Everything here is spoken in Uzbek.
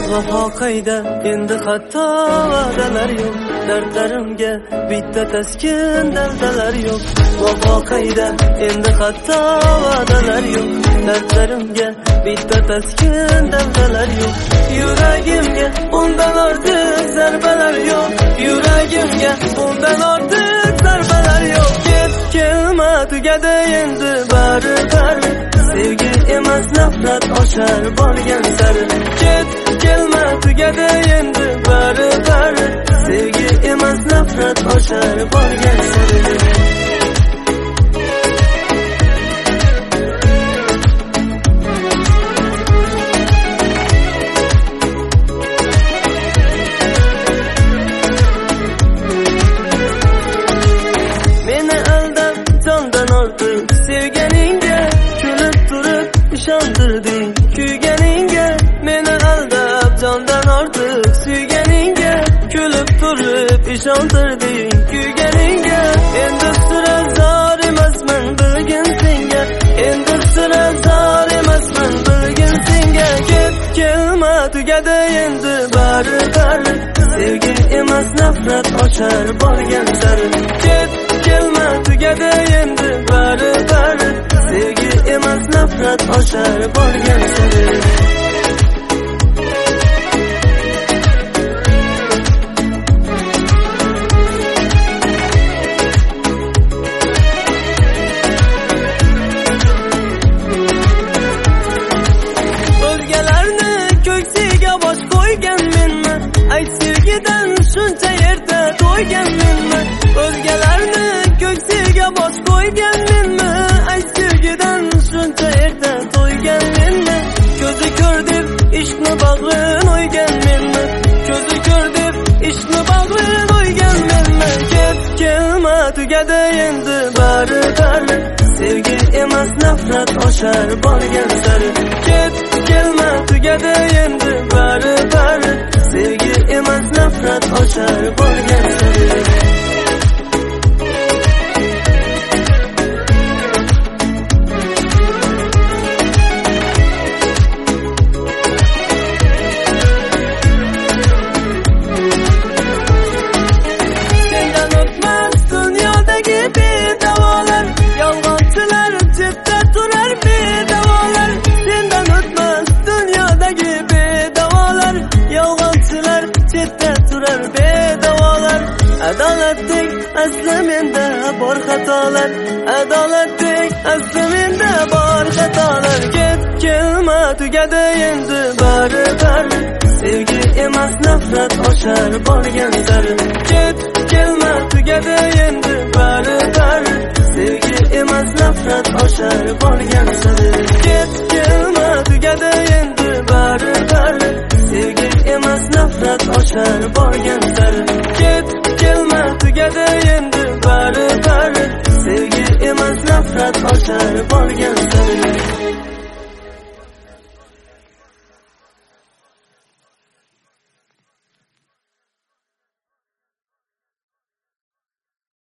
vafo qayda endi hatto va'dalar yo'q, dardlarimga bitta taskin daldalar yo'q. Vafo qayda endi hatto va'dalar yo'q, dardlarimga bitta taskin daldalar yo'q. Yuragimga undan ortiq zarbalar yo'q, yuragimga undan ortiq zarbalar yo'q. Kelma tugadi endi bari bari, sevgi emas nafrat oshar borgan sari. Kelma tugadi endi bari bari, sevgi emas nafrat oshar borgan sari. Sevganingga kulib turib ishontirding, kuyganingga meni aldab jondan ortiq. Suyganingga kulib turib ishontirding, kuyganingga endi sira zor emasman bilgin senga, endi sira zor emasman bilgin senga. Kelma tugadi endi bari bari, sevgi emas nafrat oshar borgan sari. Kelma tugadi endi bari bari, sevgi emas nafrat oshar borgan sari. O'zgalarni ko'ksiga bosh qo'ygan menmi? Ayt sevgidan shuncha yerda to'ygan menmi? O'zgalarni ko'ksiga bosh qo'ygan menmi? Ayt sevgidan shuncha yerda to'ygan menmi? Ko'zi ko'r deb ishni bag'rin o'ygan menmi? Ko'zi ko'r deb ishni bag'rin o'ygan menmi? Kelma tugadi endi bari bari, sevgi emas nafrat oshar borgan sari. Kelma tugadi endi bari bari, sevgi emas nafrat oshar borgan sari. Adolatdek asli menda bor xatolar, adolatdek asli menda bor xatolar. Kelma tugadi endi bari bari, sevgi emas nafrat oshar borgan sari. Kelma tugadi endi bari bari, sevgi emas nafrat oshar borgan sari. Kelma tugadi endi bari bari, sevgi emas nafrat oshar borgan sari. Kelma tugadi endi bari bari, sevgi emas nafrat oshar borgan sari.